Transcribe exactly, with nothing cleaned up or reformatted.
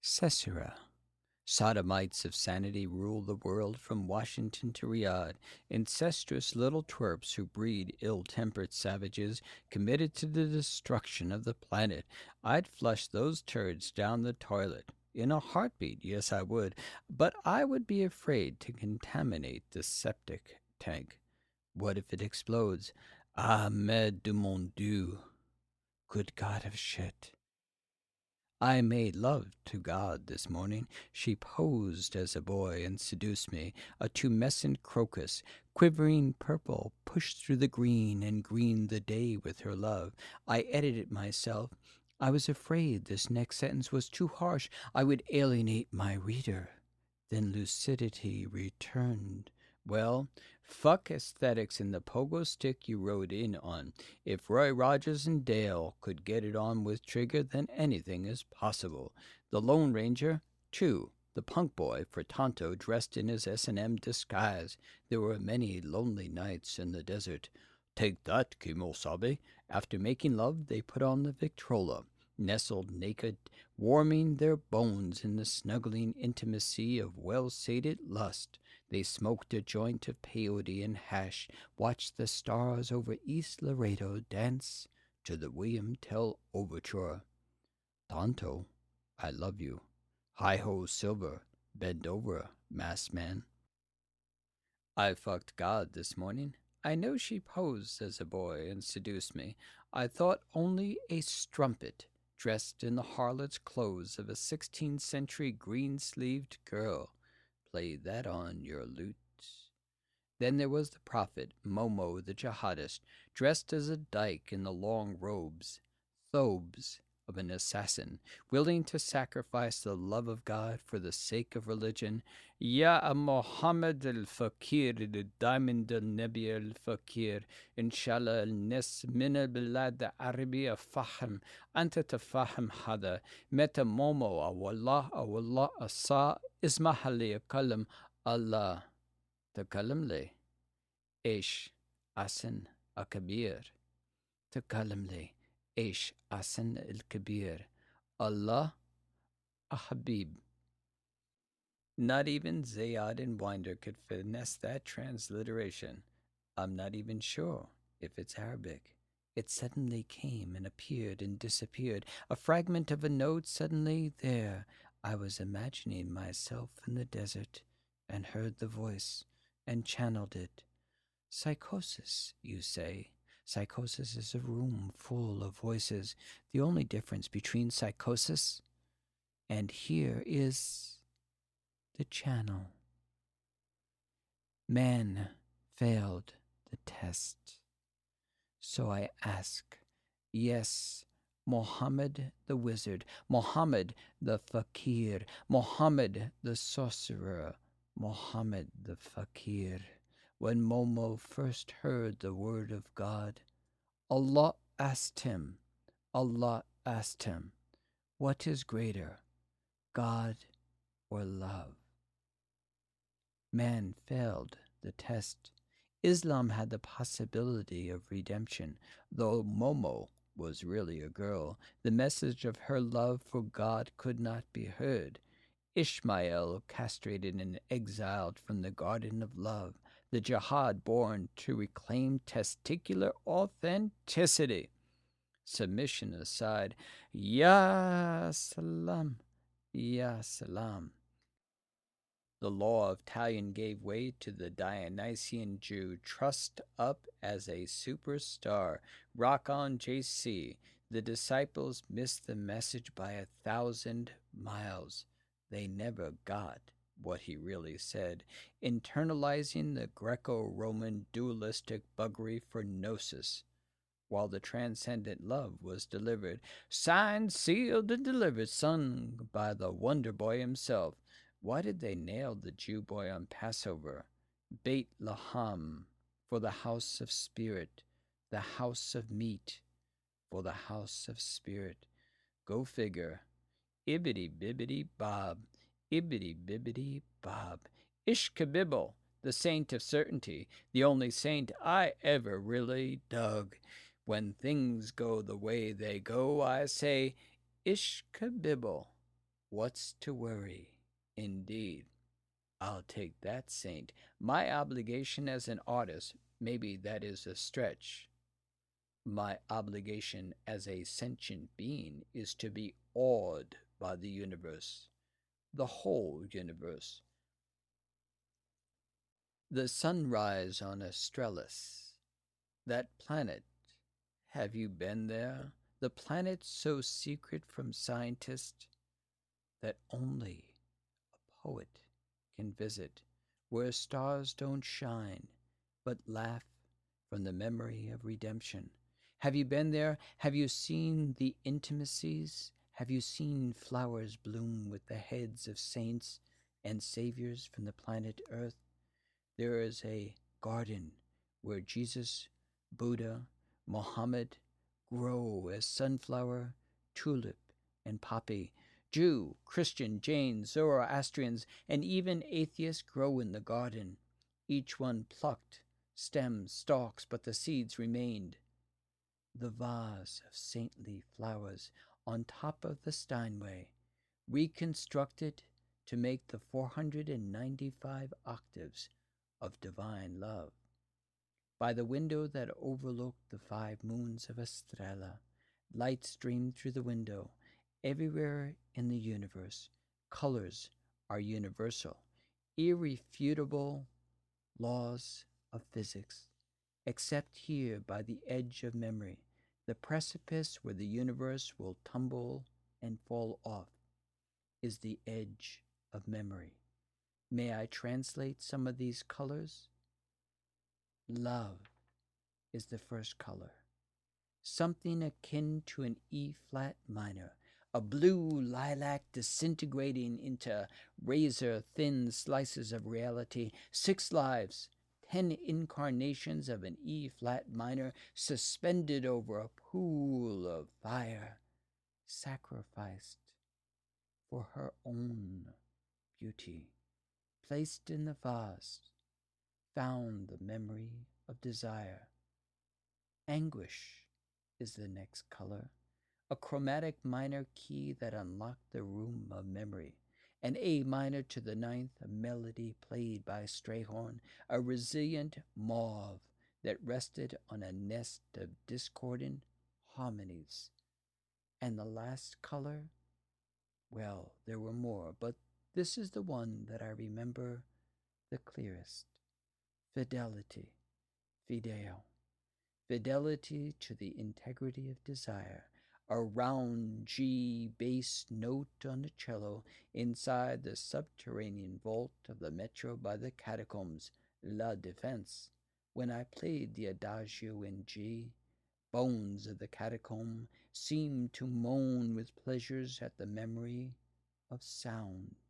Caesarea. Sodomites of sanity rule the world from Washington to Riyadh, incestuous little twerps who breed ill-tempered savages committed to the destruction of the planet. I'd flush those turds down the toilet. In a heartbeat, yes I would, but I would be afraid to contaminate the septic tank. What if it explodes? Ahmed de mon Dieu. Good God of shit. I made love to God this morning. She posed as a boy and seduced me, a tumescent crocus, quivering purple, pushed through the green and greened the day with her love. I edited myself. I was afraid this next sentence was too harsh. I would alienate my reader. Then lucidity returned. Well, fuck aesthetics in the pogo stick you rode in on. If Roy Rogers and Dale could get it on with Trigger, then anything is possible. The Lone Ranger, Chew, the punk boy for Tonto dressed in his S and M disguise. There were many lonely nights in the desert. Take that, Kimosabe. After making love, they put on the Victrola, nestled naked, warming their bones in the snuggling intimacy of well-sated lust. They smoked a joint of peyote and hash, watched the stars over East Laredo dance to the William Tell overture. Tonto, I love you. Hi-ho, Silver, bend over, masked man. I fucked God this morning. I know she posed as a boy and seduced me. I thought only a strumpet, dressed in the harlot's clothes of a sixteenth century green-sleeved girl. Play that on your lute. Then there was the prophet, Momo the jihadist, dressed as a dyke in the long robes, thobes, of an assassin, willing to sacrifice the love of God for the sake of religion. Ya Muhammad al-Fakir, the diamond al-Nabi al-Fakir, inshallah al-Nes min al-Bilad al-Arabiya fahm, anta tafaham hada, meta momo awallah awallah asa, ismahali kalam Allah, takalam le, ish asan akabir, takalam le. Ish Asan al Kabir, Allah a Habib. Not even Zayad and Winder could finesse that transliteration. I'm not even sure if it's Arabic. It suddenly came and appeared and disappeared, a fragment of a note suddenly there. I was imagining myself in the desert and heard the voice and channeled it. Psychosis, you say? Psychosis is a room full of voices. The only difference between psychosis and here is the channel. Man failed the test. So I ask, yes, Mohammed the wizard, Mohammed the fakir, Mohammed the sorcerer, Mohammed the fakir. When Momo first heard the word of God, Allah asked him, Allah asked him, what is greater, God or love? Man failed the test. Islam had the possibility of redemption. Though Momo was really a girl, the message of her love for God could not be heard. Ishmael, castrated and exiled from the garden of love, the jihad born to reclaim testicular authenticity. Submission aside, Ya Salam, Ya Salam. The law of Talion gave way to the Dionysian Jew, trussed up as a superstar. Rock on, J C. The disciples missed the message by a thousand miles. They never got what he really said, internalizing the Greco-Roman dualistic buggery for gnosis, while the transcendent love was delivered, signed, sealed, and delivered, sung by the Wonder Boy himself. Why did they nail the Jew boy on Passover? Beit Laham, for the house of spirit, the house of meat, for the house of spirit. Go figure. Ibbity bibbity bob, ibbity bibbity bob. Ishkabibble, the saint of certainty, the only saint I ever really dug. When things go the way they go, I say, Ishkabibble. What's to worry? Indeed. I'll take that, Saint. My obligation as an artist, maybe that is a stretch. My obligation as a sentient being is to be awed by the universe, the whole universe. The sunrise on Australis, that planet, have you been there? The planet so secret from scientists that only a poet can visit, where stars don't shine, but laugh from the memory of redemption. Have you been there? Have you seen the intimacies? Have you seen flowers bloom with the heads of saints and saviors from the planet Earth? There is a garden where Jesus, Buddha, Mohammed grow as sunflower, tulip, and poppy. Jew, Christian, Jain, Zoroastrians, and even atheists grow in the garden. Each one plucked stems, stalks, but the seeds remained. The vase of saintly flowers on top of the Steinway, reconstructed to make the four hundred ninety-five octaves of divine love. By the window that overlooked the five moons of Estrella, light streamed through the window. Everywhere in the universe, colors are universal, irrefutable laws of physics, except here by the edge of memory, the precipice where the universe will tumble and fall off, is the edge of memory. May I translate some of these colors? Love is the first color, something akin to an E flat minor, a blue lilac disintegrating into razor-thin slices of reality, six lives, ten incarnations of an E flat minor suspended over a pool of fire, sacrificed for her own beauty, placed in the vase, found the memory of desire. Anguish is the next color, a chromatic minor key that unlocked the room of memory. An A minor to the ninth, a melody played by Strayhorn, a resilient mauve that rested on a nest of discordant harmonies. And the last color? Well, there were more, but this is the one that I remember the clearest. Fidelity, fideo. Fidelity to the integrity of desire, a round G bass note on the cello inside the subterranean vault of the metro by the catacombs, La Défense. When I played the adagio in G, bones of the catacomb seemed to moan with pleasures at the memory of sound.